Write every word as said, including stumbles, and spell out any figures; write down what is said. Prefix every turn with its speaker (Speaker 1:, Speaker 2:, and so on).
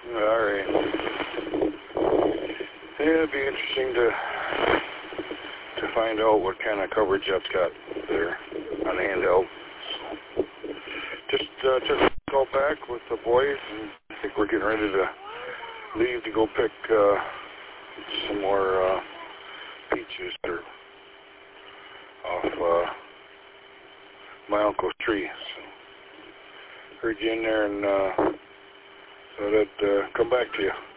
Speaker 1: All right. Yeah, it'd be interesting to to find out what kind of coverage that's got there on the handheld. So just uh, took a call back with the boys, and I think we're getting ready to leave to go pick uh, some more uh, peaches that are off uh, my uncle's tree. So heard you in there, and uh, thought I'd uh, come back to you.